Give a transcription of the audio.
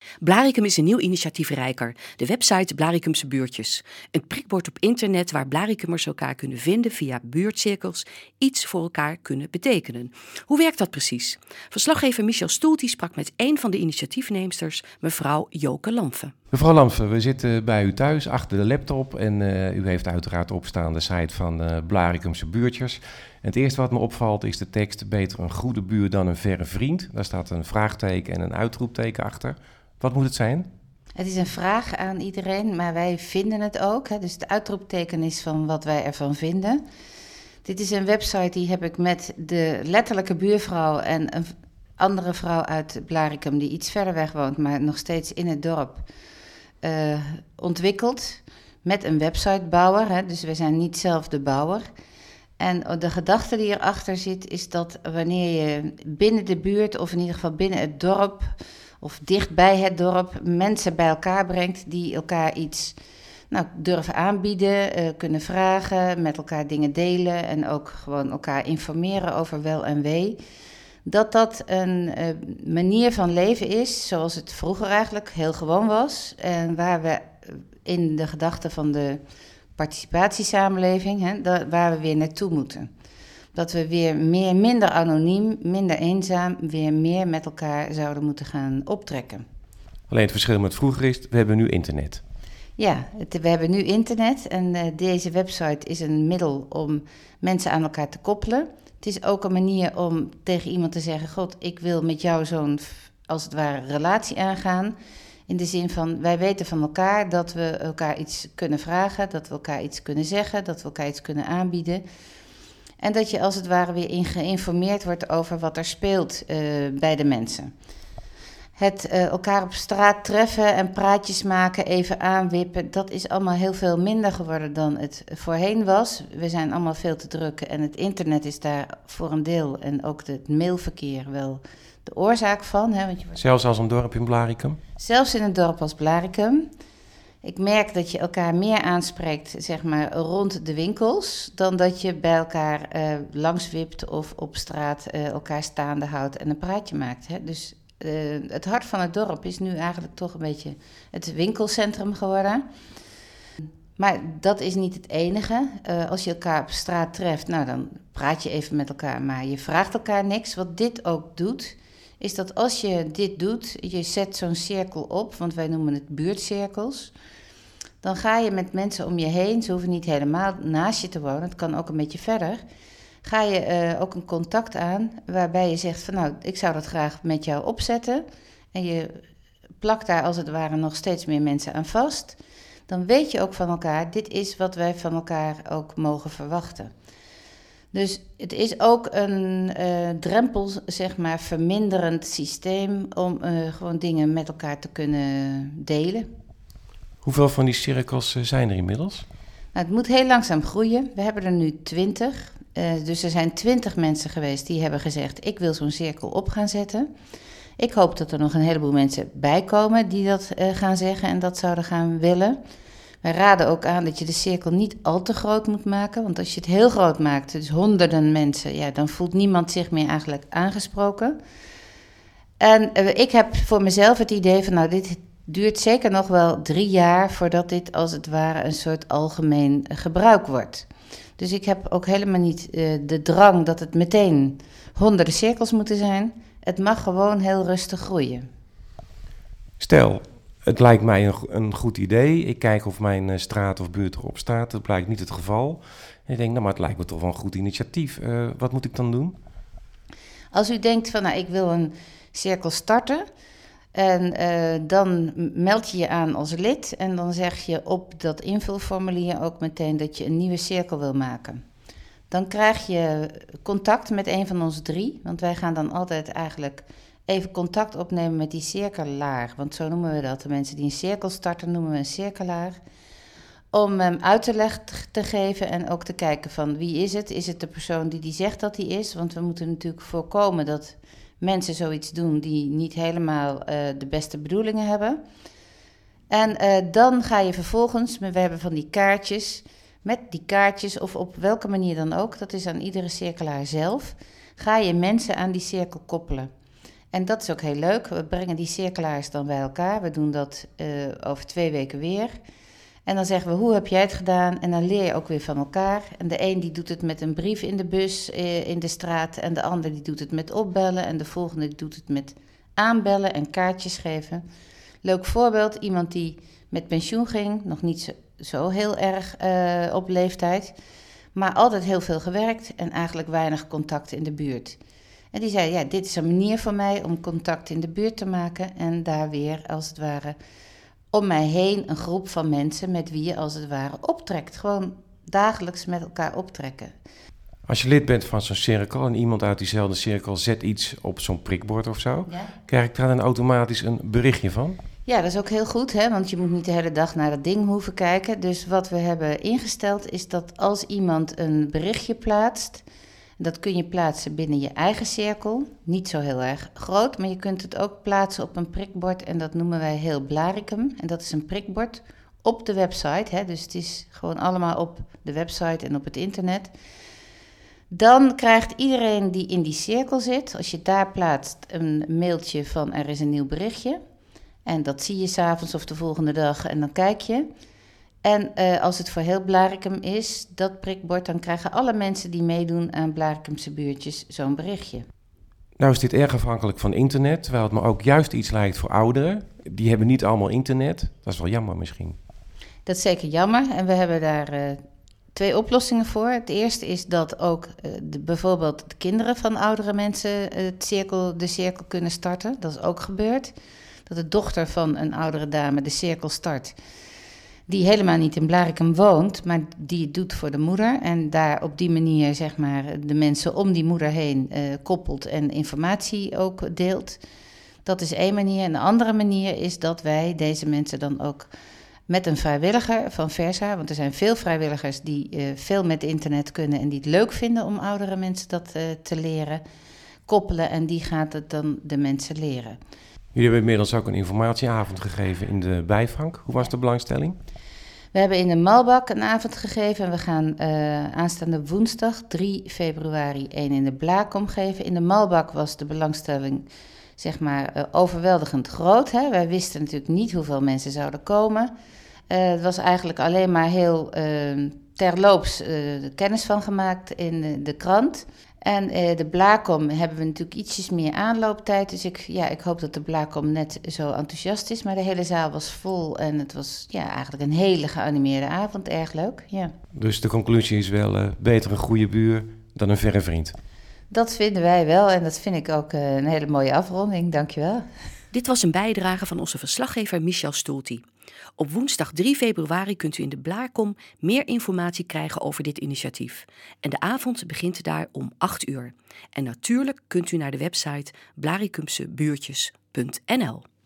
Blaricum is een nieuw initiatiefreiker, de website Blaricumse Buurtjes. Een prikbord op internet waar Blaricummers elkaar kunnen vinden via buurtcirkels, iets voor elkaar kunnen betekenen. Hoe werkt dat precies? Verslaggever Michel Stoelt sprak met een van de initiatiefneemsters, mevrouw Joke Lamfe. Mevrouw Lamfe, we zitten bij u thuis achter de laptop en u heeft uiteraard opstaan de site van Blaricumse Buurtjes. En het eerste wat me opvalt is de tekst beter een goede buur dan een verre vriend. Daar staat een vraagteken en een uitroepteken achter. Wat moet het zijn? Het is een vraag aan iedereen, maar wij vinden het ook. Hè. Dus het uitroepteken is van wat wij ervan vinden. Dit is een website die heb ik met de letterlijke buurvrouw en een andere vrouw uit Blaricum die iets verder weg woont, maar nog steeds in het dorp, ontwikkeld. Met een websitebouwer, hè. Dus we zijn niet zelf de bouwer. En de gedachte die erachter zit is dat wanneer je binnen de buurt of in ieder geval binnen het dorp of dicht bij het dorp mensen bij elkaar brengt die elkaar iets durven aanbieden, kunnen vragen, met elkaar dingen delen en ook gewoon elkaar informeren over wel en wee. Dat een manier van leven is zoals het vroeger eigenlijk heel gewoon was en waar we in de gedachte van de participatiesamenleving, waar we weer naartoe moeten. Dat we weer minder anoniem, minder eenzaam, weer meer met elkaar zouden moeten gaan optrekken. Alleen het verschil met vroeger is, we hebben nu internet. Ja, we hebben nu internet en deze website is een middel om mensen aan elkaar te koppelen. Het is ook een manier om tegen iemand te zeggen, God, ik wil met jou zo'n, als het ware, relatie aangaan. In de zin van, wij weten van elkaar dat we elkaar iets kunnen vragen, dat we elkaar iets kunnen zeggen, dat we elkaar iets kunnen aanbieden. En dat je als het ware weer geïnformeerd wordt over wat er speelt bij de mensen. Het elkaar op straat treffen en praatjes maken, even aanwippen, dat is allemaal heel veel minder geworden dan het voorheen was. We zijn allemaal veel te druk en het internet is daar voor een deel en ook het mailverkeer wel de oorzaak van. Hè, want Zelfs als een dorp in Blaricum? Zelfs in een dorp als Blaricum. Ik merk dat je elkaar meer aanspreekt, zeg maar, rond de winkels, dan dat je bij elkaar langs wipt of op straat elkaar staande houdt en een praatje maakt. Hè. Dus het hart van het dorp is nu eigenlijk toch een beetje het winkelcentrum geworden. Maar dat is niet het enige. Als je elkaar op straat treft, dan praat je even met elkaar, maar je vraagt elkaar niks. Wat dit ook doet, is dat als je dit doet, je zet zo'n cirkel op, want wij noemen het buurtcirkels. Dan ga je met mensen om je heen, ze hoeven niet helemaal naast je te wonen, het kan ook een beetje verder. Ga je ook een contact aan waarbij je zegt van ik zou dat graag met jou opzetten. En je plakt daar als het ware nog steeds meer mensen aan vast. Dan weet je ook van elkaar, dit is wat wij van elkaar ook mogen verwachten. Dus het is ook een drempel, zeg maar, verminderend systeem om gewoon dingen met elkaar te kunnen delen. Hoeveel van die cirkels zijn er inmiddels? Het moet heel langzaam groeien. We hebben er nu 20. Dus er zijn 20 mensen geweest die hebben gezegd, ik wil zo'n cirkel op gaan zetten. Ik hoop dat er nog een heleboel mensen bij komen die dat gaan zeggen en dat zouden gaan willen. Wij raden ook aan dat je de cirkel niet al te groot moet maken. Want als je het heel groot maakt, dus honderden mensen, dan voelt niemand zich meer eigenlijk aangesproken. En ik heb voor mezelf het idee van, dit duurt zeker nog wel 3 jaar voordat dit als het ware een soort algemeen gebruik wordt. Dus ik heb ook helemaal niet de drang dat het meteen honderden cirkels moeten zijn. Het mag gewoon heel rustig groeien. Stel, het lijkt mij een goed idee. Ik kijk of mijn straat of buurt erop staat. Dat blijkt niet het geval. En ik denk, maar het lijkt me toch wel een goed initiatief. Wat moet ik dan doen? Als u denkt van, ik wil een cirkel starten. En dan meld je je aan als lid. En dan zeg je op dat invulformulier ook meteen dat je een nieuwe cirkel wil maken. Dan krijg je contact met een van ons 3. Want wij gaan dan altijd eigenlijk even contact opnemen met die cirkelaar. Want zo noemen we dat. De mensen die een cirkel starten noemen we een cirkelaar. Om hem uitleg te geven en ook te kijken van wie is het? Is het de persoon die zegt dat hij is? Want we moeten natuurlijk voorkomen dat mensen zoiets doen die niet helemaal de beste bedoelingen hebben. En dan ga je vervolgens, we hebben van die kaartjes, met die kaartjes of op welke manier dan ook, dat is aan iedere cirkelaar zelf, ga je mensen aan die cirkel koppelen. En dat is ook heel leuk. We brengen die cirkelaars dan bij elkaar. We doen dat over 2 weken weer. En dan zeggen we, hoe heb jij het gedaan? En dan leer je ook weer van elkaar. En de een die doet het met een brief in de bus in de straat. En de ander die doet het met opbellen. En de volgende die doet het met aanbellen en kaartjes geven. Leuk voorbeeld, iemand die met pensioen ging. Nog niet zo heel erg op leeftijd. Maar altijd heel veel gewerkt en eigenlijk weinig contact in de buurt. En die zei, ja, dit is een manier voor mij om contact in de buurt te maken. En daar weer, als het ware, om mij heen een groep van mensen met wie je als het ware optrekt. Gewoon dagelijks met elkaar optrekken. Als je lid bent van zo'n cirkel en iemand uit diezelfde cirkel zet iets op zo'n prikbord of zo, krijg ik daar dan automatisch een berichtje van? Ja, dat is ook heel goed, hè? Want je moet niet de hele dag naar dat ding hoeven kijken. Dus wat we hebben ingesteld is dat als iemand een berichtje plaatst, dat kun je plaatsen binnen je eigen cirkel. Niet zo heel erg groot, maar je kunt het ook plaatsen op een prikbord. En dat noemen wij heel Blaricum. En dat is een prikbord op de website. Hè? Dus het is gewoon allemaal op de website en op het internet. Dan krijgt iedereen die in die cirkel zit, als je daar plaatst, een mailtje van er is een nieuw berichtje. En dat zie je 's avonds of de volgende dag en dan kijk je. En als het voor heel Blaricum is, dat prikbord, dan krijgen alle mensen die meedoen aan Blaricumse buurtjes zo'n berichtje. Nou is dit erg afhankelijk van internet, terwijl het me ook juist iets lijkt voor ouderen. Die hebben niet allemaal internet. Dat is wel jammer misschien. Dat is zeker jammer en we hebben daar 2 oplossingen voor. Het eerste is dat ook bijvoorbeeld de kinderen van oudere mensen de cirkel kunnen starten. Dat is ook gebeurd. Dat de dochter van een oudere dame de cirkel start, die helemaal niet in Blaricum woont, maar die het doet voor de moeder. En daar op die manier, zeg maar, de mensen om die moeder heen koppelt en informatie ook deelt. Dat is 1 manier. En de andere manier is dat wij deze mensen dan ook met een vrijwilliger van Versa, want er zijn veel vrijwilligers die veel met internet kunnen en die het leuk vinden om oudere mensen dat te leren, koppelen en die gaat het dan de mensen leren. Jullie hebben inmiddels ook een informatieavond gegeven in de bijvang. Hoe was de belangstelling? We hebben in de Malbak een avond gegeven en we gaan aanstaande woensdag 3 februari 1 in de Blakom geven. In de Malbak was de belangstelling, zeg maar, overweldigend groot. Hè? Wij wisten natuurlijk niet hoeveel mensen zouden komen. Het was eigenlijk alleen maar heel terloops kennis van gemaakt in de krant. En de Blakom hebben we natuurlijk ietsjes meer aanlooptijd. Dus ik hoop dat de Blakom net zo enthousiast is. Maar de hele zaal was vol en het was eigenlijk een hele geanimeerde avond. Erg leuk, ja. Dus de conclusie is wel beter een goede buur dan een verre vriend. Dat vinden wij wel en dat vind ik ook een hele mooie afronding. Dankjewel. Dit was een bijdrage van onze verslaggever Michel Stulti. Op woensdag 3 februari kunt u in de Blakom meer informatie krijgen over dit initiatief. En de avond begint daar om 8 uur. En natuurlijk kunt u naar de website blaricumsebuurtjes.nl.